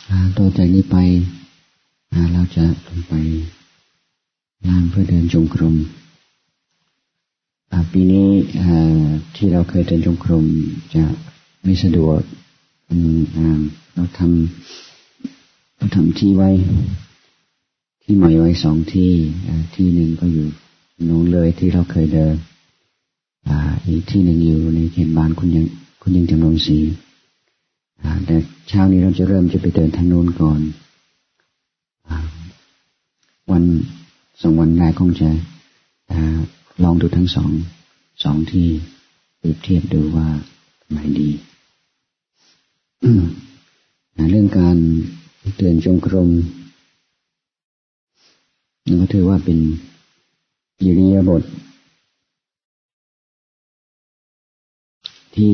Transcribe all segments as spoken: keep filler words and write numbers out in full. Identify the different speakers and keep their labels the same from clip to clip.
Speaker 1: ต่อจากนี้ไปเราจะลงไปล่างเพื่อเดินจงกรมปีนี้ที่เราเคยเดินจงกรมจะไม่สะดวกเราทำเราทำที่ไว้ที่ใหม่ไว้สองที่ที่หนึ่งก็อยู่นู้นเลยที่เราเคยเดินอีกที่หนึ่งอยู่ในเขตบ้านคุณยังคุณยังจำลองศรีแต่เช้านี้เราจะเริ่มจะไปเดินทางโน้นก่อนวันสองวันแรกคงจะลองดูทั้งสองสองที่เปรียบเทียบดูว่าไหนดี เรื่องการเดินจงกรมนี่ก็ถือว่าเป็นอิริยาบถที่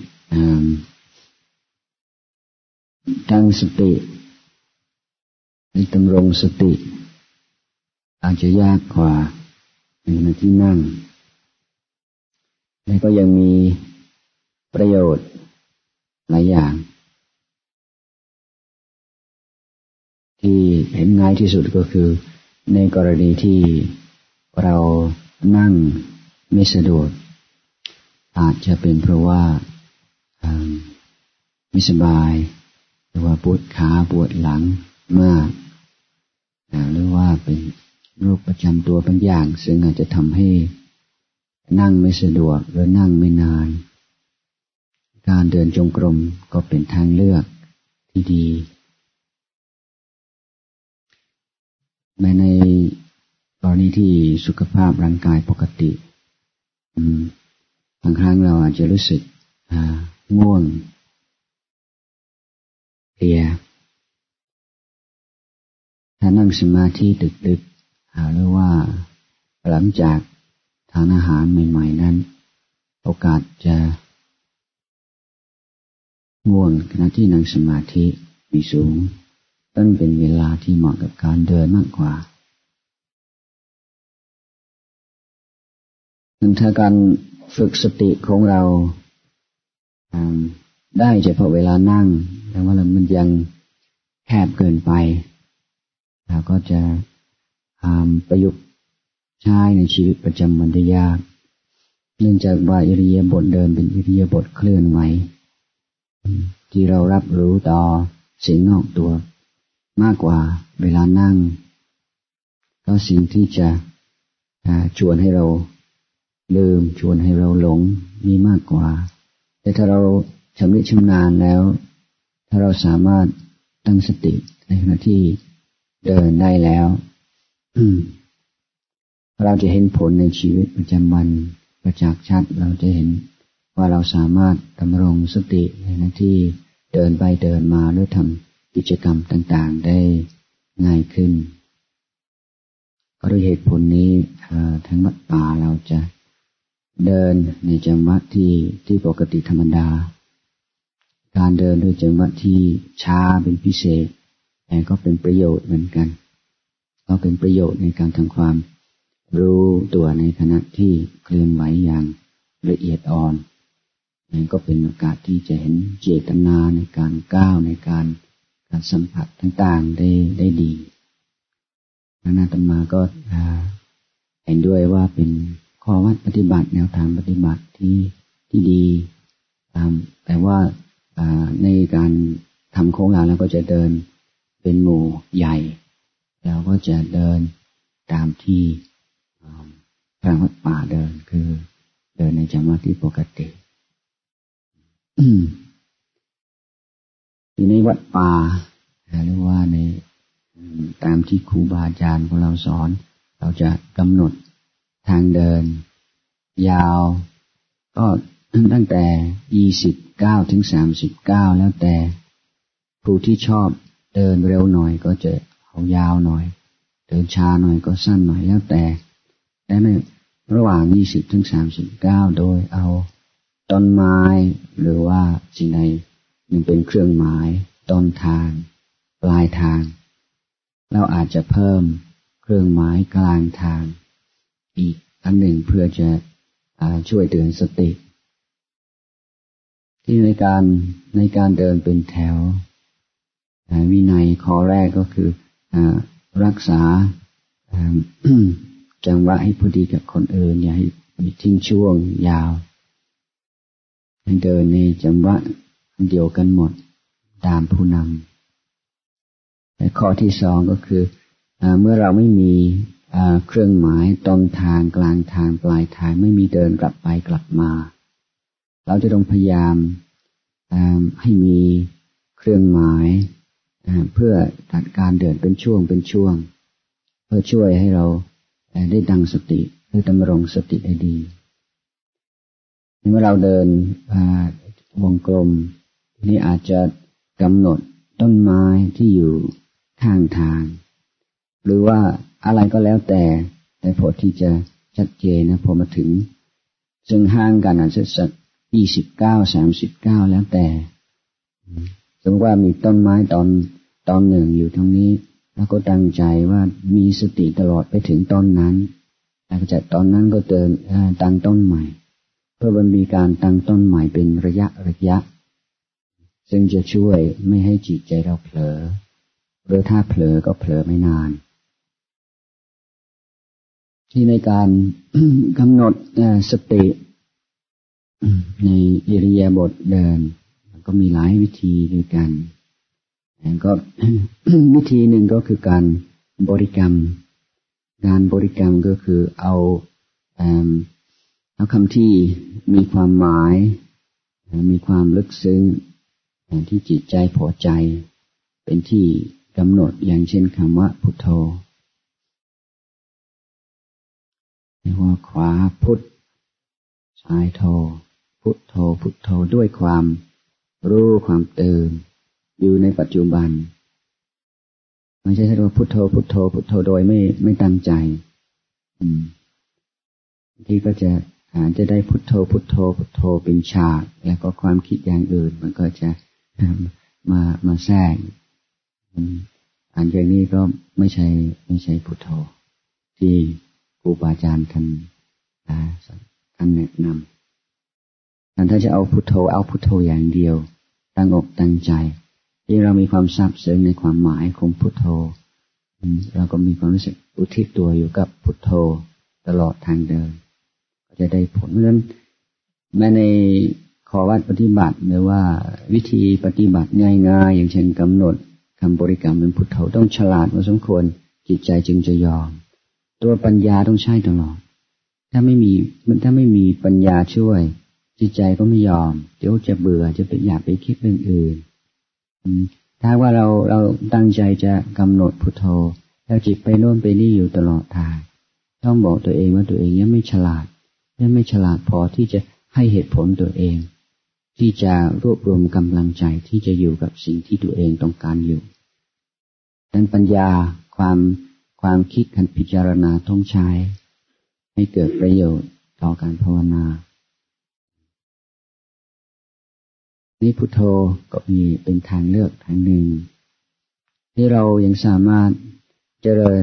Speaker 1: ตั้งสติหรือดำรงสติอาจจะยากกว่าในขณะที่นั่งและก็ยังมีประโยชน์หลายอย่างที่เห็นง่ายที่สุดก็คือในกรณีที่เรานั่งไม่สะดวกอาจจะเป็นเพราะว่าไม่สบายหรือว่าปวดขาปวดหลังมากหรือว่าเป็นโรคประจำตัวบางอย่างซึ่งอาจจะทำให้นั่งไม่สะดวกหรือนั่งไม่นานการเดินจงกรมก็เป็นทางเลือกที่ดีแม้ในกรณีที่สุขภาพร่างกายปกติบางครั้งเราอาจจะรู้สึกง่วงเพลียถ้านั่งสมาธิดึกๆหรือว่าหลังจากทานอาหารใหม่ๆนั้นโอกาสจะง่วงขณะที่นั่งสมาธิมีสูงต้องเป็นเวลาที่เหมาะกับการเดินมากกว่าถ้าการฝึกสติของเราได้เฉพาะเวลานั่งแต่ว่ามันยังแคบเกินไปเราก็จะประยุกต์ใช้ในชีวิตประจำวันได้ยากเนื่องจากว่าอิริยาบถเดินเป็นอิริยาบถเคลื่อนไหวที่เรารับรู้ต่อสิ่งนอกตัวมากกว่าเวลานั่งก็สิ่งที่จะชวนให้เราลืมชวนให้เราหลงมีมากกว่าแต่ถ้าเราชำนิชำนาญแล้วถ้าเราสามารถตั้งสติในขณะที่เดินได้แล้วเราจะเห็นผลในชีวิตประจำวันประจักษ์ชัดเราจะเห็นว่าเราสามารถดำรงสติในขณะที่เดินไปเดินมาหรือทำกิจกรรมต่างๆได้ง่ายขึ้นก็ด้วยเหตุผลนี้ทั้งวัดป่าเราจะเดินในจังหวะที่ที่ปกติธรรมดาการเดินด้วยจังหวะที่ช้าเป็นพิเศษแต่ก็เป็นประโยชน์เหมือนกันก็เป็นประโยชน์ในการทำความรู้ตัวในขณะที่เคลื่อนไหวอย่างละเอียดอ่อนนั่นก็เป็นโอกาสที่จะเห็นเจตนาในการก้าวในการการสัมผัสต่างๆได้ได้ดีอาตมาก็เห็นด้วยว่าเป็นข้อวัดปฏิบัติแนวทางปฏิบัติที่ที่ดีแต่ว่าในการทำโค้งเราแล้วก็จะเดินเป็นหมู่ใหญ่แล้วก็จะเดินตามที่พระวัดป่าเดินคือเดินในจังหวะที่ปกติที่ในวัดป่าหรือว่าในตามที่ครูบาอาจารย์ของเราสอนเราจะกำหนดทางเดินยาวก็ตั้งแต่ยี่สิบเก้าถึงสามสิบเก้าแล้วแต่ผู้ที่ชอบเดินเร็วหน่อยก็จะเอายาวหน่อยเดินช้าหน่อยก็สั้นหน่อยแล้วแต่และในระหว่างยี่สิบถึงสามสิบเก้าโดยเอาต้นไม้หรือว่าสิ่งใดมันเป็นเครื่องหมายต้นทางปลายทางเราอาจจะเพิ่มเครื่องหมายกลางทางอีกอันหนึ่งเพื่อจะช่วยเตือนสติที่ในการในการเดินเป็นแถววินัยข้อแรกก็คือรักษาจังหวะให้พอดีกับคนอื่นอย่าให้ทิ้งช่วงยาวให้เดินในจังหวะเดียวกันหมดตามผู้นำและข้อที่สองก็คือเมื่อเราไม่มีเครื่องหมายต้นทางกลางทางปลายทางไม่มีเดินกลับไปกลับมาเราจะต้องพยายามให้มีเครื่องหมายเพื่อตัดการเดินเป็นช่วงเป็นช่วงเพื่อช่วยให้เราได้ดังสติหรือดำรงสติได้ดีเมื่อเราเดินวงกลมนี่อาจจะกำหนดต้นไม้ที่อยู่ข้างทางหรือว่าอะไรก็แล้วแต่แต่พอที่จะชัดเจนนะพอมาถึงซึ่งห่างกันอาจจะสักยี่สิบเก้าสามสิบเก้าแล้วแต่สมมติว่ามีต้นไม้ตอนตอนหนึ่งอยู่ตรงนี้แล้วก็ตั้งใจว่ามีสติตลอดไปถึงต้นนั้นหลังจากตอนนั้นก็เดินตั้งต้นใหม่เพื่อมันมีการตั้งต้นใหม่เป็นระยะระยะซึ่งจะช่วยไม่ให้จิตใจเราเผลอหรือถ้าเผลอก็เผลอไม่นานที่ในการกำหนดสติในอิริยาบถเดินก็มีหลายวิธีด้วยกันก็ วิธีหนึ่งก็คือการบริกรรมการบริกรรมก็คือเอาเอาคำที่มีความหมายมีความลึกซึ้งที่จิตใจพอใจเป็นที่กำหนดอย่างเช่นคำว่าพุทโธเรียกว่าขวาพุทซ้ายโธพุทโธพุทโธด้วยความรู้ความตื่นอยู่ในปัจจุบันไม่ใช่แค่ว่าพุทโธพุทโธพุทโธโดยไม่ไม่ตั้งใจอืมที่ก็จะอาจจะได้พุทโธพุทโธพุทโธเป็นฉากแล้วก็ความคิดอย่างอื่นมันก็จะมามาแทรกอันอย่างนี้ก็ไม่ใช่ไม่ใช่พุทโธที่ครูบาอาจารย์ท่านท่านแนะนำถ้าจะเอาพุทโธเอาพุทโธอย่างเดียวตั้งอกตั้งใจที่เรามีความซาบซึ้งในความหมายของพุทโธเราก็มีความรู้สึกอุทิศตัวอยู่กับพุทโธตลอดทางเดินก็จะได้ผลเพราะฉะนั้นแม้ในข้อวัดปฏิบัติหรือว่าวิธีปฏิบัติง่ายๆอย่างเช่นกำหนดคำบริกรรมเป็นพุทโธต้องฉลาดพอสมควรจิตใจจึงจะยอมตัวปัญญาต้องใช้ตลอดถ้าไม่มีถ้าไม่มีปัญญาช่วยจิตใจก็ไม่ยอมเดี๋ยวจะเบื่อจะไปอยากไปคิดเรื่องอื่นถ้าว่าเราเราตั้งใจจะกำหนดพุทโธแล้วจิตไปโน่นไปนี่อยู่ตลอดทางต้องบอกตัวเองว่าตัวเองยังไม่ฉลาดยังไม่ฉลาดพอที่จะให้เหตุผลตัวเองที่จะรวบรวมกำลังใจที่จะอยู่กับสิ่งที่ตัวเองต้องการอยู่ดังนั้นปัญญาความความคิดการพิจารณาต้องใช้ให้เกิดประโยชน์ต่อการภาวนานี่พุทโธก็มีเป็นทางเลือกทางหนึ่งที่เรายังสามารถเจริญ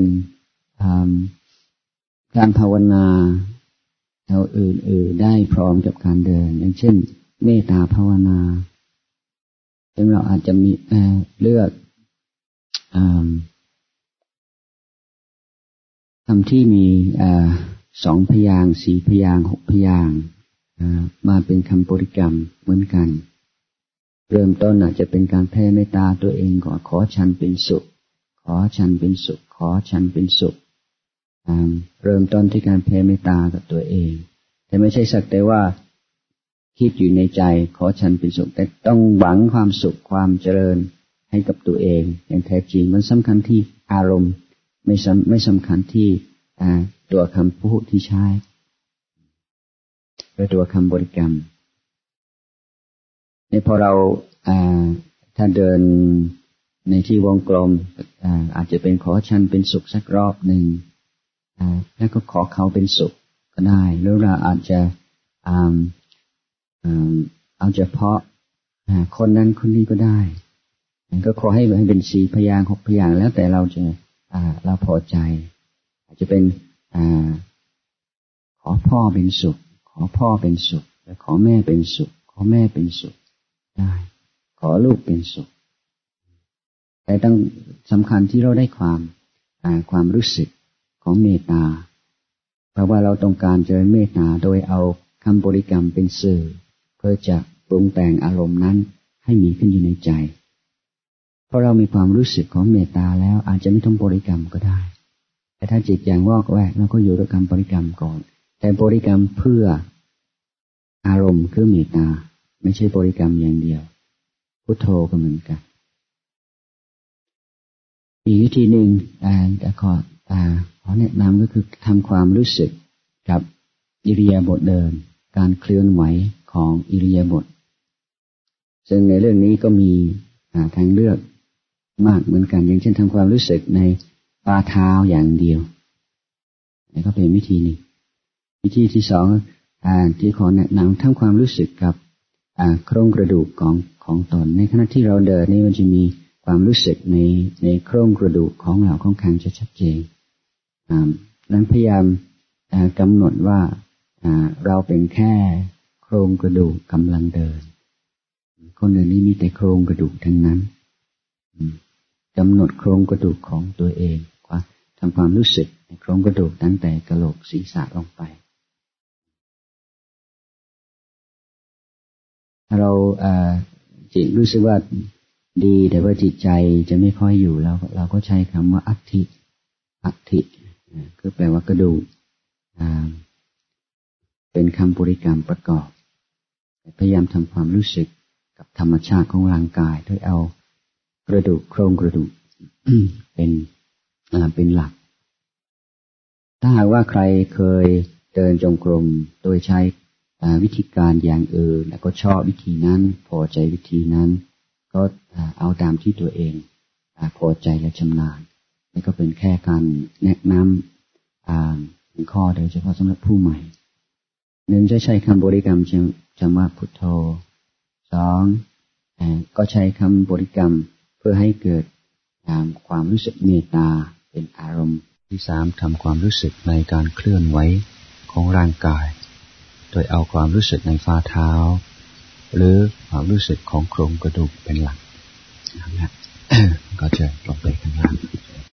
Speaker 1: การภาวนาเราอื่นๆได้พร้อมกับการเดินอย่างเช่นเมตตาภาวนาซึ่งเราอาจจะมีเลือกคำที่มีสองพยางค์สี่พยางค์หกพยางค์มาเป็นคำบริกรรมเหมือนกันเริ่มต้นอาจจะเป็นการแผ่เมตตาตัวเองก่อนขอฉันเป็นสุขขอฉันเป็นสุขขอฉันเป็นสุขเริ่มต้นที่การแผ่เมตตากับตัวเองแต่ไม่ใช่สักแต่ว่าคิดอยู่ในใจขอฉันเป็นสุขแต่ต้องหวังความสุขความเจริญให้กับตัวเองอย่างแท้จริงมันสำคัญที่อารมณ์ไม่สำไม่สำคัญที่ตัวคำพูดที่ใช้หรือตัวคำบริกรรมในพอเราถ้าเดินในที่วงกลมอาจจะเป็นขอฉันเป็นสุขสักรอบหนึ่งแล้วก็ขอเขาเป็นสุขก็ได้หรือเราอาจจะเอาเฉพาะคนนั้นคนนี้ก็ได้ก็ขอให้เป็นสี่พยางค์หกพยางค์แล้วแต่เราจะเราพอใจอาจจะเป็นขอพ่อเป็นสุขขอพ่อเป็นสุขและขอแม่เป็นสุขขอแม่เป็นสุขได้ขอลูกเป็นสุขแต่ต้องสำคัญที่เราได้ความความรู้สึกของเมตตาเพราะว่าเราต้องการเจริญเมตตาโดยเอาคำบริกรรมเป็นสื่อเพื่อจะปรุงแต่งอารมณ์นั้นให้มีขึ้นอยู่ในใจเพราะเรามีความรู้สึกของเมตตาแล้วอาจจะไม่ต้องบริกรรมก็ได้แต่ถ้าจิตอย่างวอกแวกเราก็อยู่ด้วยคำบริกรรมก่อนแต่บริกรรมเพื่ออารมณ์คือเมตตาไม่ใช่บริกรรมอย่างเดียวพุทโธก็เหมือนกันอีกวิธีหนึ่งแต่ขอขอแนะนำก็คือทำความรู้สึกกับอิริยาบถเดินการเคลื่อนไหวของอิริยาบถซึ่งในเรื่องนี้ก็มีทางเลือกมากเหมือนกันอย่างเช่นทำความรู้สึกในฝ่าเท้าอย่างเดียวนี่ก็เป็นวิธีหนึ่งวิธีที่สองที่ขอแนะนำทำความรู้สึกกับโครงกระดูกของของตนในขณะที่เราเดินนี่มันจะมีความรู้สึกในในโครงกระดูกของเราค่อนข้างจะชัดเจนนั้นพยายามกำหนดว่าเราเป็นแค่โครงกระดูกกำลังเดินคนอื่นนี่มีแต่โครงกระดูกทั้งนั้นกำหนดโครงกระดูกของตัวเองว่าทำความรู้สึกในโครงกระดูกตั้งแต่กะโหลกศีรษะลงไปถ้าเราจิตรู้สึกว่าดีแต่ว่าจิตใจจะไม่ค่อยอยู่แล้วเราก็ใช้คำว่าอัตถิอัตถิคือแปลว่ากระดูกเป็นคำบริกรรมประกอบพยายามทำความรู้สึกกับธรรมชาติของร่างกายโดยเอากระดูกโครงกระดูก เป็นเป็นหลักถ้าหากว่าใครเคยเดินจงกรมโดยใช้วิธีการอย่างอื่นแล้วก็ชอบวิธีนั้นพอใจวิธีนั้นก็เอาตามที่ตัวเองพอใจและชำนาญนี่ก็เป็นแค่การแนะนำเป็นข้อโดยเฉพาะสำหรับผู้ใหม่หนึ่งจะใช้คำบริกรรมจำว่าพุทโธสองก็ใช้คำบริกรรมเพื่อให้เกิดความรู้สึกเมตตาเป็นอารมณ์ที่สามทำความรู้สึกในการเคลื่อนไหวของร่างกายโดยเอาความรู้สึกในฝ่าเท้าหรือความรู้สึกของโครงกระดูกเป็นหลักนะก็จะลงไปข้างล่าง